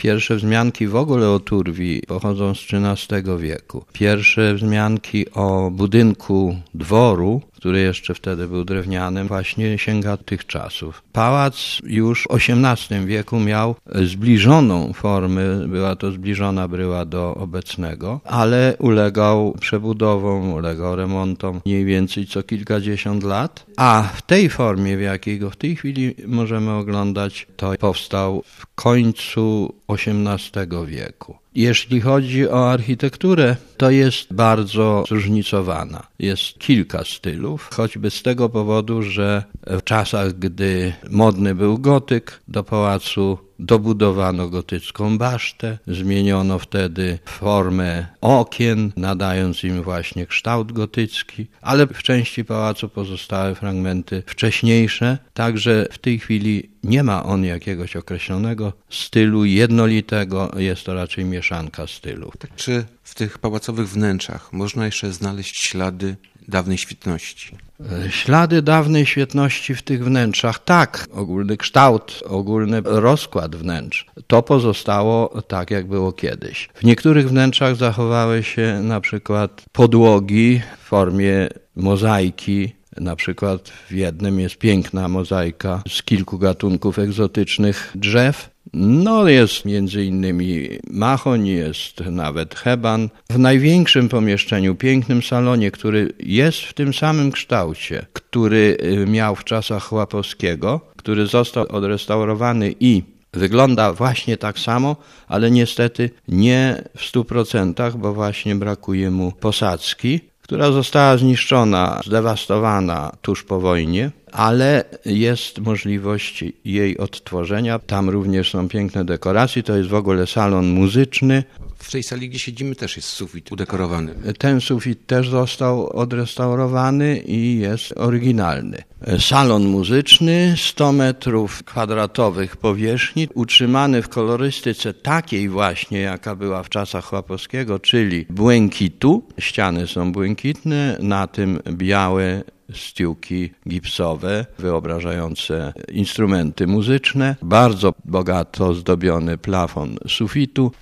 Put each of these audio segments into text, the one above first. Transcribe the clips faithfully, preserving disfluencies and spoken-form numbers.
Pierwsze wzmianki w ogóle o Turwi pochodzą z trzynastego wieku. Pierwsze wzmianki o budynku dworu, który jeszcze wtedy był drewnianym, właśnie sięga tych czasów. Pałac już w osiemnastym wieku miał zbliżoną formę, była to zbliżona bryła do obecnego, ale ulegał przebudowom, ulegał remontom mniej więcej co kilkadziesiąt lat, a w tej formie, w jakiej go w tej chwili możemy oglądać, to powstał w końcu osiemnastego wieku. Jeśli chodzi o architekturę, to jest bardzo zróżnicowana. Jest kilka stylów, choćby z tego powodu, że w czasach, gdy modny był gotyk, do pałacu dobudowano gotycką basztę, zmieniono wtedy formę okien, nadając im właśnie kształt gotycki, ale w części pałacu pozostały fragmenty wcześniejsze, także w tej chwili nie ma on jakiegoś określonego stylu jednolitego, jest to raczej mieszanka stylów. Tak, czy w tych pałacowych wnętrzach można jeszcze znaleźć ślady dawnej świetności? Ślady dawnej świetności w tych wnętrzach, tak, ogólny kształt, ogólny rozkład wnętrz, to pozostało tak, jak było kiedyś. W niektórych wnętrzach zachowały się na przykład podłogi w formie mozaiki. Na przykład w jednym jest piękna mozaika z kilku gatunków egzotycznych drzew. No jest między innymi machoń, jest nawet heban. W największym pomieszczeniu, pięknym salonie, który jest w tym samym kształcie, który miał w czasach Chłapowskiego, który został odrestaurowany i wygląda właśnie tak samo, ale niestety nie w stu procentach, bo właśnie brakuje mu posadzki, która została zniszczona, zdewastowana tuż po wojnie, ale jest możliwość jej odtworzenia. Tam również są piękne dekoracje, to jest w ogóle salon muzyczny. W tej sali, gdzie siedzimy, też jest sufit udekorowany. Ten sufit też został odrestaurowany i jest oryginalny. Salon muzyczny, sto metrów kwadratowych powierzchni, utrzymany w kolorystyce takiej właśnie, jaka była w czasach Chłapowskiego, czyli błękitu. Ściany są błękitne, na tym białe stiuki gipsowe wyobrażające instrumenty muzyczne. Bardzo bogato zdobiony plafon sufitu.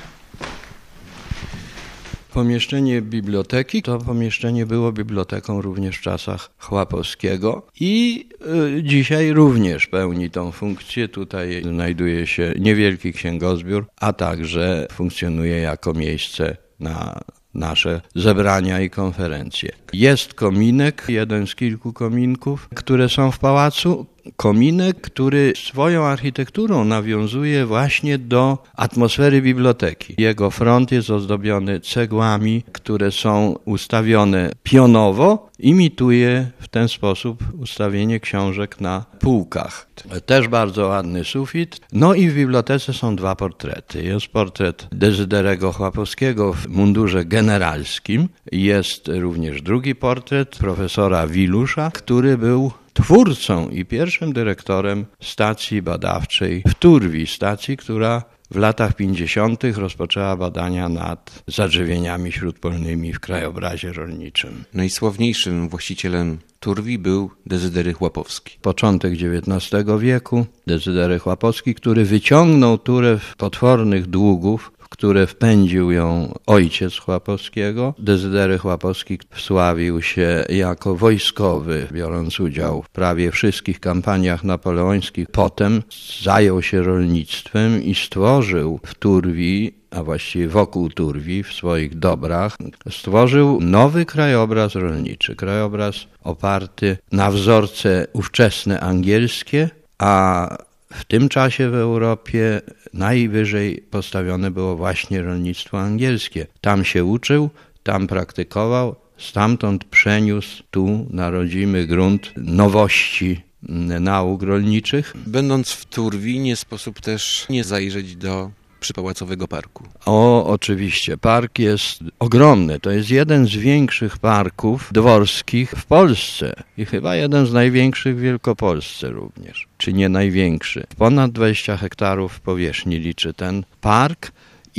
Pomieszczenie biblioteki, to pomieszczenie było biblioteką również w czasach Chłapowskiego i y, dzisiaj również pełni tą funkcję. Tutaj znajduje się niewielki księgozbiór, a także funkcjonuje jako miejsce na nasze zebrania i konferencje. Jest kominek, jeden z kilku kominków, które są w pałacu. Kominek, który swoją architekturą nawiązuje właśnie do atmosfery biblioteki. Jego front jest ozdobiony cegłami, które są ustawione pionowo, imituje w ten sposób ustawienie książek na półkach. Też bardzo ładny sufit. No i w bibliotece są dwa portrety. Jest portret Dezyderego Chłapowskiego w mundurze generalskim. Jest również drugi portret profesora Wilusza, który był twórcą i pierwszym dyrektorem stacji badawczej w Turwi, stacji, która w latach pięćdziesiątych rozpoczęła badania nad zadrzewieniami śródpolnymi w krajobrazie rolniczym. Najsławniejszym właścicielem Turwi był Dezydery Chłapowski. Początek dziewiętnastego wieku, Dezydery Chłapowski, który wyciągnął Turę z potwornych długów, w które wpędził ją ojciec Chłapowskiego. Dezydery Chłapowski wsławił się jako wojskowy, biorąc udział w prawie wszystkich kampaniach napoleońskich. Potem zajął się rolnictwem i stworzył w Turwi, a właściwie wokół Turwi, w swoich dobrach, stworzył nowy krajobraz rolniczy. Krajobraz oparty na wzorce ówczesne angielskie, a w tym czasie w Europie najwyżej postawione było właśnie rolnictwo angielskie. Tam się uczył, tam praktykował, stamtąd przeniósł tu na rodzimy grunt nowości nauk rolniczych. Będąc w Turwi, nie sposób też nie zajrzeć do przypałacowego parku. O, oczywiście. Park jest ogromny. To jest jeden z większych parków dworskich w Polsce i chyba jeden z największych w Wielkopolsce również, czy nie największy. Ponad dwadzieścia hektarów powierzchni liczy ten park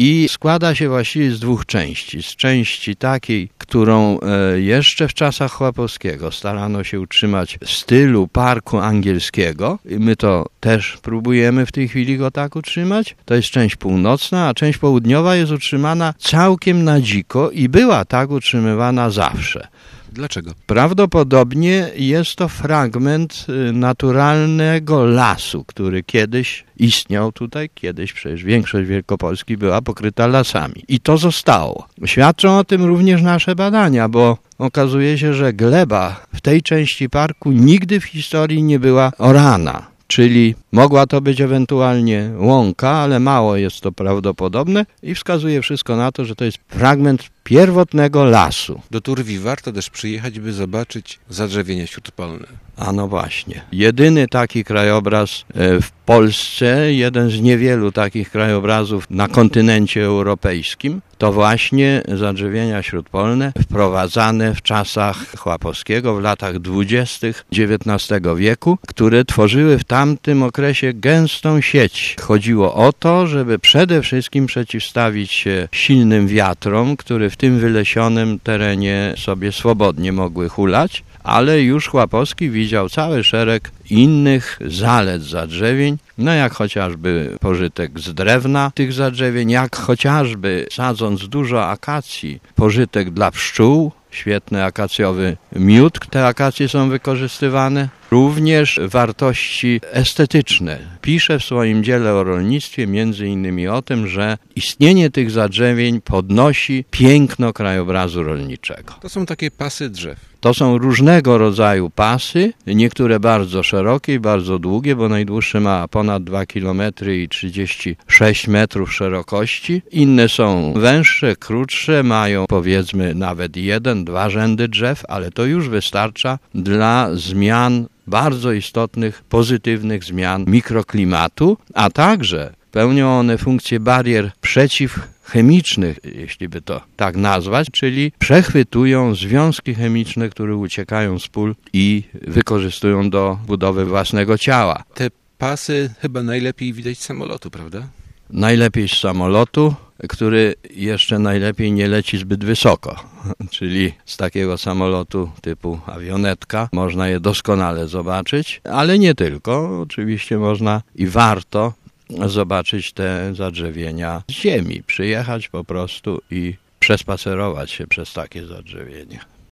i składa się właściwie z dwóch części. Z części takiej, którą jeszcze w czasach Chłapowskiego starano się utrzymać w stylu parku angielskiego. I my to też próbujemy w tej chwili go tak utrzymać. To jest część północna, a część południowa jest utrzymana całkiem na dziko i była tak utrzymywana zawsze. Dlaczego? Prawdopodobnie jest to fragment naturalnego lasu, który kiedyś istniał tutaj, kiedyś przecież większość Wielkopolski była pokryta lasami. I to zostało. Świadczą o tym również nasze badania, bo okazuje się, że gleba w tej części parku nigdy w historii nie była orana. Czyli mogła to być ewentualnie łąka, ale mało jest to prawdopodobne i wskazuje wszystko na to, że to jest fragment pierwotnego lasu. Do Turwi warto też przyjechać, by zobaczyć zadrzewienia śródpolne. A no właśnie. Jedyny taki krajobraz w Polsce, jeden z niewielu takich krajobrazów na kontynencie europejskim, to właśnie zadrzewienia śródpolne wprowadzane w czasach Chłapowskiego, w latach dwudziestych dziewiętnastego wieku, które tworzyły w tamtym okresie gęstą sieć. Chodziło o to, żeby przede wszystkim przeciwstawić się silnym wiatrom, które w tym wylesionym terenie sobie swobodnie mogły hulać, ale już Chłapowski widział cały szereg innych zalet zadrzewień, no jak chociażby pożytek z drewna tych zadrzewień, jak chociażby sadząc dużo akacji, pożytek dla pszczół, świetny akacjowy miód, te akacje są wykorzystywane. Również wartości estetyczne. Pisze w swoim dziele o rolnictwie między innymi o tym, że istnienie tych zadrzewień podnosi piękno krajobrazu rolniczego. To są takie pasy drzew. To są różnego rodzaju pasy, niektóre bardzo szerokie i bardzo długie, bo najdłuższy ma ponad dwa kilometry i trzydzieści sześć metrów szerokości. Inne są węższe, krótsze, mają powiedzmy nawet jeden, dwa rzędy drzew, ale to już wystarcza dla zmian, bardzo istotnych, pozytywnych zmian mikroklimatu, a także pełnią one funkcję barier przeciwchemicznych, jeśli by to tak nazwać, czyli przechwytują związki chemiczne, które uciekają z pól i wykorzystują do budowy własnego ciała. Te pasy chyba najlepiej widać z samolotu, prawda? Najlepiej z samolotu, który jeszcze najlepiej nie leci zbyt wysoko, czyli z takiego samolotu typu awionetka można je doskonale zobaczyć, ale nie tylko, oczywiście można i warto zobaczyć te zadrzewienia z ziemi, przyjechać po prostu i przespacerować się przez takie zadrzewienie.